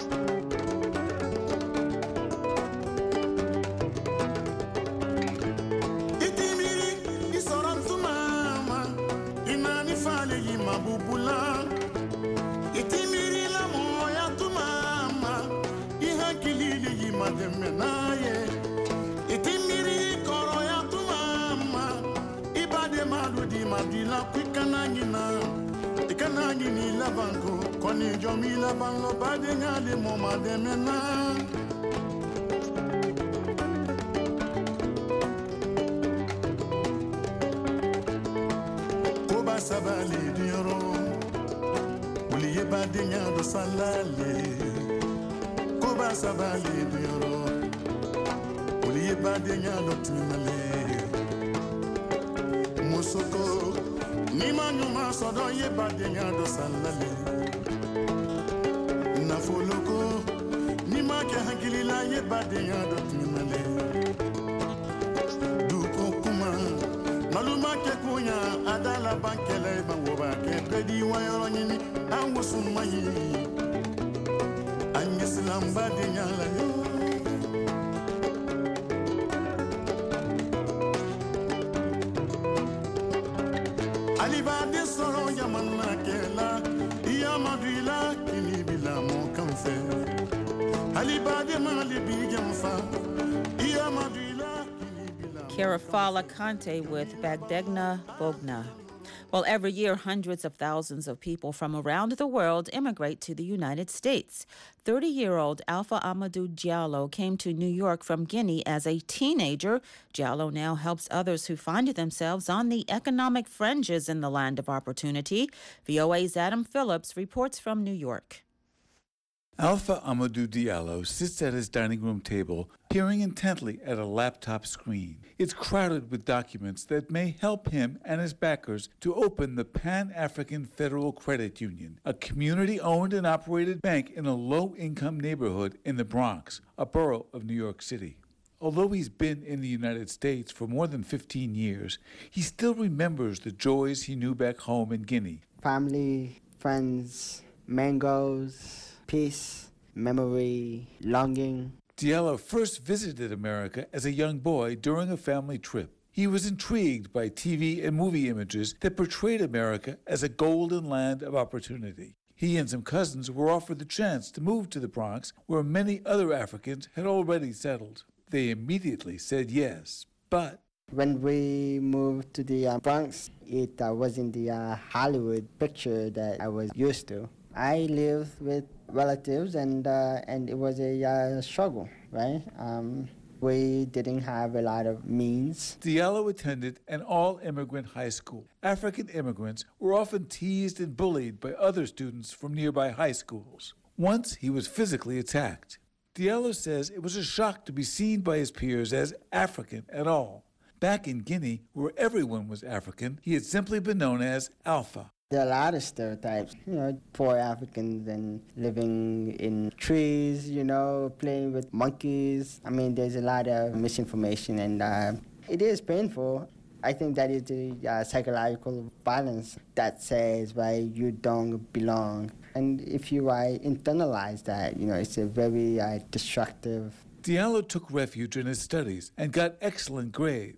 Itimiri isoran tumama Inani fale yima bubula Itimiri la moya tumama Iha kilili yima demenaye Itimiri koro ya tumama Ibade maludi madila kwikana ngina Ikana ngini la banko Koni jomi la banlo bade ngale moma demena Koba sabali dioro Uliye bade ngado salale Koba sabali dioro Uliye bade ngado tumale Musoko Nima nyuma sodo ye badenya do salale Na foloko Nima ke hangilila ye badenya do tunale Duko kuma Maluma ke kunya Adala bankele bangoba ke pedi wayoro nyini Angusu mayi Angislam badenya la yo Alibade soro yamana kela Yamadwila kinibila mo kamfe Alibade malibi jamfa Yamadwila Kerafala Kante with Bagdegna Bogna. Well, every year, hundreds of thousands of people from around the world immigrate to the United States. thirty-year-old Alpha Amadou Diallo came to New York from Guinea as a teenager. Diallo now helps others who find themselves on the economic fringes in the land of opportunity. V O A's Adam Phillips reports from New York. Alpha Amadou Diallo sits at his dining room table, peering intently at a laptop screen. It's crowded with documents that may help him and his backers to open the Pan-African Federal Credit Union, a community-owned and operated bank in a low-income neighborhood in the Bronx, a borough of New York City. Although he's been in the United States for more than fifteen years, he still remembers the joys he knew back home in Guinea. Family, friends, mangoes, peace, memory, longing. Diallo first visited America as a young boy during a family trip. He was intrigued by T V and movie images that portrayed America as a golden land of opportunity. He and some cousins were offered the chance to move to the Bronx, where many other Africans had already settled. They immediately said yes, but when we moved to the uh, Bronx, it uh, wasn't the uh, Hollywood picture that I was used to. I lived with relatives, and uh, and it was a uh, struggle, right? Um, we didn't have a lot of means. Diallo attended an all-immigrant high school. African immigrants were often teased and bullied by other students from nearby high schools. Once he was physically attacked. Diallo says it was a shock to be seen by his peers as African at all. Back in Guinea, where everyone was African, he had simply been known as Alpha. There are a lot of stereotypes, you know, poor Africans and living in trees, you know, playing with monkeys. I mean, there's a lot of misinformation, and uh, it is painful. I think that is the uh, psychological balance that says why you don't belong. And if you uh, internalize that, you know, it's a very uh, destructive. Diallo took refuge in his studies and got excellent grades.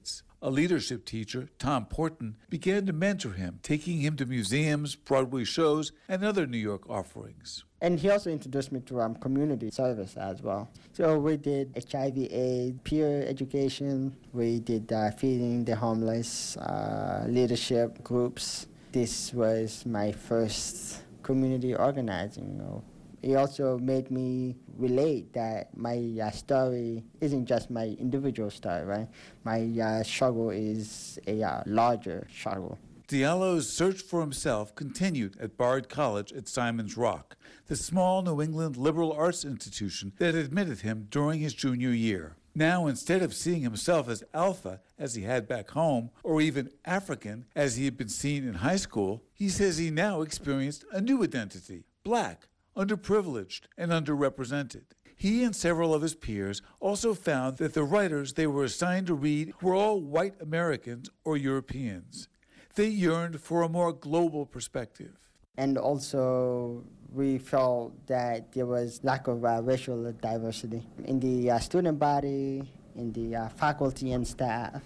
A leadership teacher, Tom Porton, began to mentor him, taking him to museums, Broadway shows, and other New York offerings. And he also introduced me to um, community service as well. So we did H I V AIDS, peer education. We did uh, feeding the homeless, uh, leadership groups. This was my first community organizing. You know. It also made me relate that my uh, story isn't just my individual story, right? My uh, struggle is a uh, larger struggle. Diallo's search for himself continued at Bard College at Simon's Rock, the small New England liberal arts institution that admitted him during his junior year. Now, instead of seeing himself as Alpha, as he had back home, or even African, as he had been seen in high school, he says he now experienced a new identity, Black, underprivileged, and underrepresented. He and several of his peers also found that the writers they were assigned to read were all white Americans or Europeans. They yearned for a more global perspective. And also, we felt that there was lack of uh, racial diversity in the uh, student body, in the uh, faculty and staff.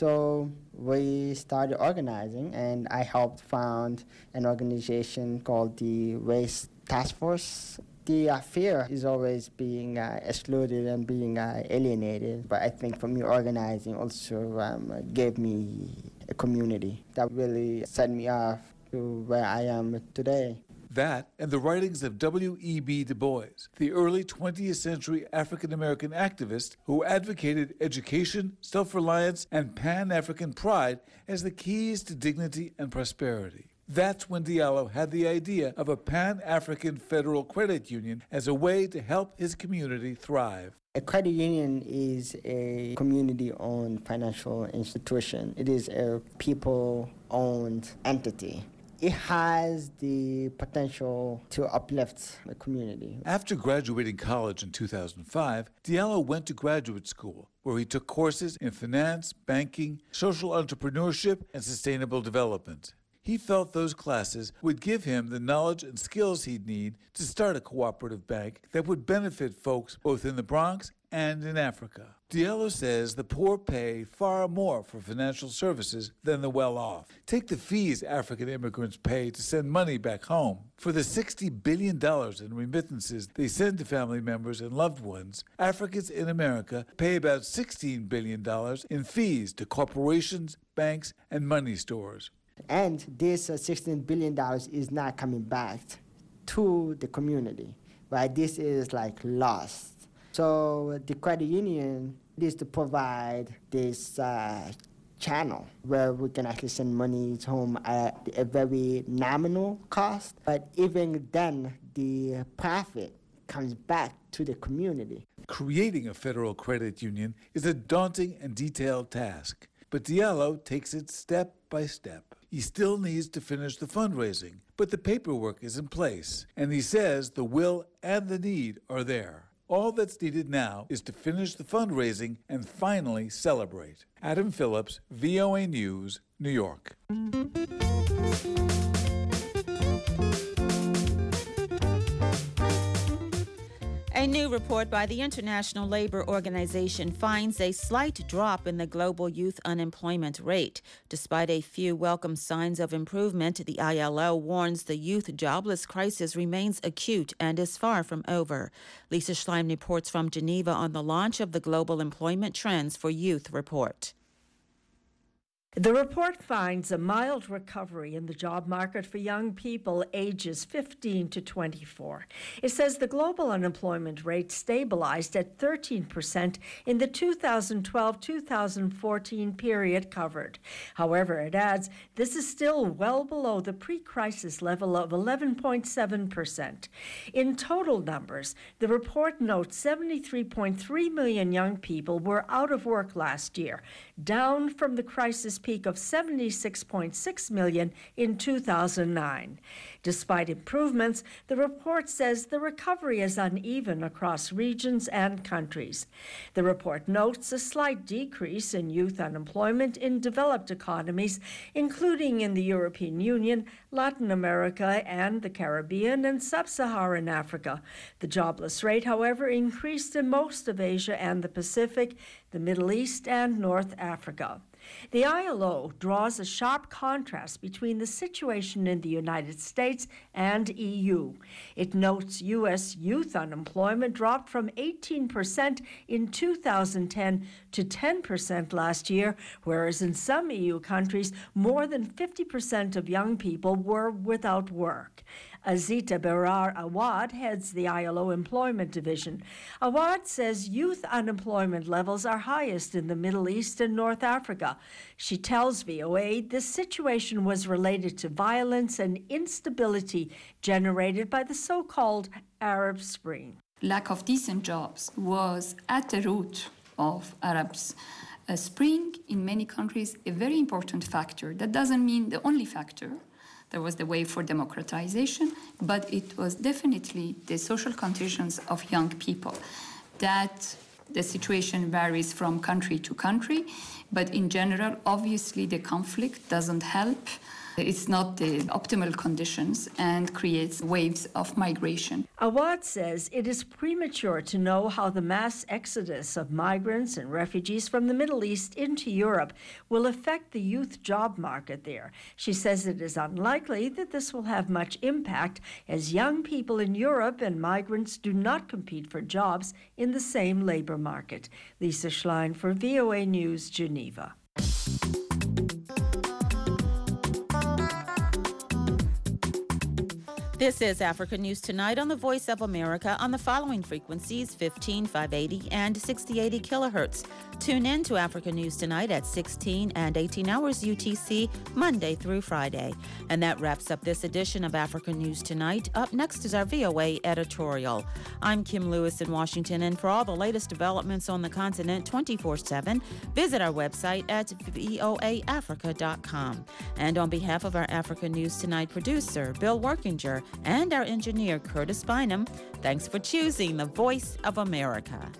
So we started organizing, and I helped found an organization called the Race Task Force. The uh, fear is always being uh, excluded and being uh, alienated, but I think for me, organizing also um, gave me a community that really set me off to where I am today. That and the writings of W E B Du Bois, the early twentieth century African-American activist who advocated education, self-reliance, and Pan-African pride as the keys to dignity and prosperity. That's when Diallo had the idea of a Pan-African federal credit union as a way to help his community thrive. A credit union is a community-owned financial institution. It is a people-owned entity. It has the potential to uplift the community. After graduating college in two thousand five, Diallo went to graduate school, where he took courses in finance, banking, social entrepreneurship, and sustainable development. He felt those classes would give him the knowledge and skills he'd need to start a cooperative bank that would benefit folks both in the Bronx and in Africa. Diallo says the poor pay far more for financial services than the well-off. Take the fees African immigrants pay to send money back home. For the sixty billion dollars in remittances they send to family members and loved ones, Africans in America pay about sixteen billion dollars in fees to corporations, banks, and money stores. And this uh, sixteen billion dollars is not coming back to the community, right? This is like lost. So the credit union is to provide this uh, channel where we can actually send money home at a very nominal cost. But even then, the profit comes back to the community. Creating a federal credit union is a daunting and detailed task, but Diallo takes it step by step. He still needs to finish the fundraising, but the paperwork is in place, and he says the will and the need are there. All that's needed now is to finish the fundraising and finally celebrate. Adam Phillips, V O A News, New York. A new report by the International Labor Organization finds a slight drop in the global youth unemployment rate. Despite a few welcome signs of improvement, the I L O warns the youth jobless crisis remains acute and is far from over. Lisa Schleim reports from Geneva on the launch of the Global Employment Trends for Youth report. The report finds a mild recovery in the job market for young people ages fifteen to twenty-four. It says the global unemployment rate stabilized at thirteen percent in the two thousand twelve to two thousand fourteen period covered. However, it adds this is still well below the pre-crisis level of eleven point seven percent. In total numbers, the report notes seventy-three point three million young people were out of work last year, down from the crisis peak of seventy-six point six million in two thousand nine. Despite improvements, the report says the recovery is uneven across regions and countries. The report notes a slight decrease in youth unemployment in developed economies, including in the European Union, Latin America, and the Caribbean and sub-Saharan Africa. The jobless rate, however, increased in most of Asia and the Pacific, the Middle East, and North Africa. The I L O draws a sharp contrast between the situation in the United States and E U. It notes U S youth unemployment dropped from eighteen percent in two thousand ten to ten percent last year, whereas in some E U countries, more than fifty percent of young people were without work. Azita Berar Awad heads the I L O Employment Division. Awad says youth unemployment levels are highest in the Middle East and North Africa. She tells V O A this situation was related to violence and instability generated by the so-called Arab Spring. Lack of decent jobs was at the root of Arabs. A spring in many countries, a very important factor. That doesn't mean the only factor. There was the way for democratization, but it was definitely the social conditions of young people. That the situation varies from country to country, but in general, obviously the conflict doesn't help. It's not the optimal conditions and creates waves of migration. Awad says it is premature to know how the mass exodus of migrants and refugees from the Middle East into Europe will affect the youth job market there. She says it is unlikely that this will have much impact, as young people in Europe and migrants do not compete for jobs in the same labor market. Lisa Schlein for V O A News, Geneva. This is Africa News Tonight on the Voice of America on the following frequencies, fifteen, five eighty and sixty eighty kilohertz. Tune in to Africa News Tonight at sixteen and eighteen hours U T C, Monday through Friday. And that wraps up this edition of Africa News Tonight. Up next is our V O A editorial. I'm Kim Lewis in Washington, and for all the latest developments on the continent twenty-four seven, visit our website at voa africa dot com. And on behalf of our Africa News Tonight producer, Bill Workinger, and our engineer, Curtis Bynum, thanks for choosing the Voice of America.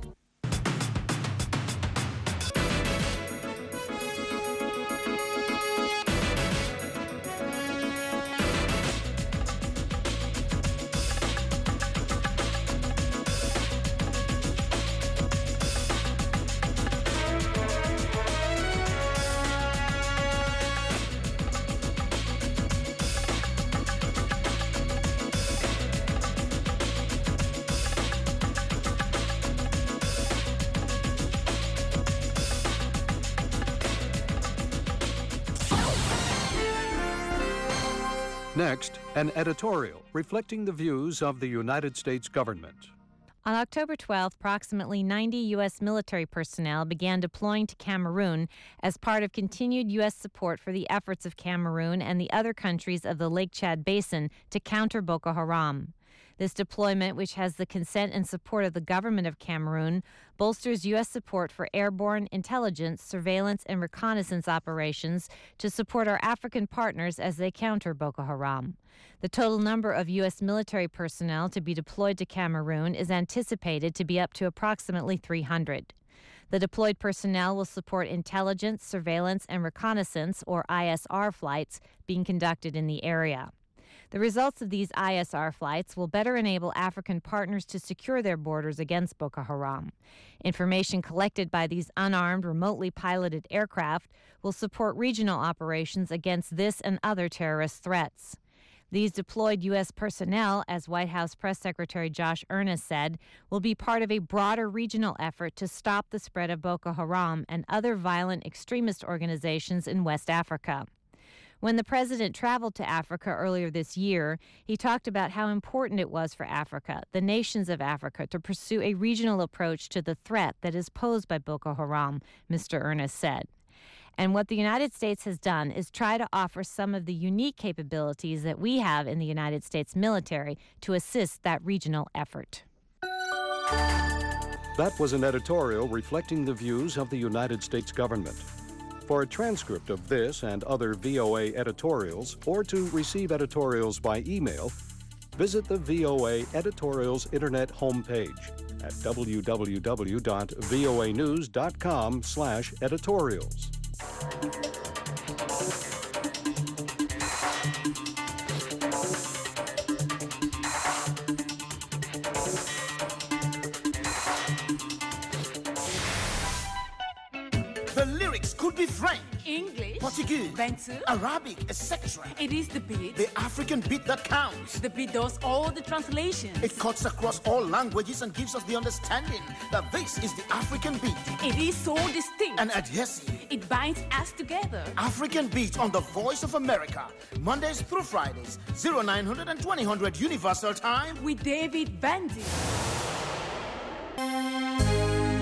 Next, an editorial reflecting the views of the United States government. On October twelfth, approximately ninety U S military personnel began deploying to Cameroon as part of continued U S support for the efforts of Cameroon and the other countries of the Lake Chad Basin to counter Boko Haram. This deployment, which has the consent and support of the government of Cameroon, bolsters U S support for airborne intelligence, surveillance, and reconnaissance operations to support our African partners as they counter Boko Haram. The total number of U S military personnel to be deployed to Cameroon is anticipated to be up to approximately three hundred. The deployed personnel will support intelligence, surveillance, and reconnaissance, or I S R, flights being conducted in the area. The results of these I S R flights will better enable African partners to secure their borders against Boko Haram. Information collected by these unarmed, remotely piloted aircraft will support regional operations against this and other terrorist threats. These deployed U S personnel, as White House Press Secretary Josh Earnest said, will be part of a broader regional effort to stop the spread of Boko Haram and other violent extremist organizations in West Africa. When the president traveled to Africa earlier this year, he talked about how important it was for Africa, the nations of Africa, to pursue a regional approach to the threat that is posed by Boko Haram, Mister Earnest said. And what the United States has done is try to offer some of the unique capabilities that we have in the United States military to assist that regional effort. That was an editorial reflecting the views of the United States government. For a transcript of this and other V O A editorials, or to receive editorials by email, visit the V O A Editorials Internet homepage at w w w dot voa news dot com slash editorials. The lyrics could be French, English, Portuguese, Bantu, Arabic, et cetera. It is the beat. The African beat that counts. The beat does all the translations. It cuts across all languages and gives us the understanding that this is the African beat. It is so distinct and adhesive. It binds us together. African beat on the Voice of America, Mondays through Fridays, oh nine hundred and twenty hundred Universal Time with David Bandy.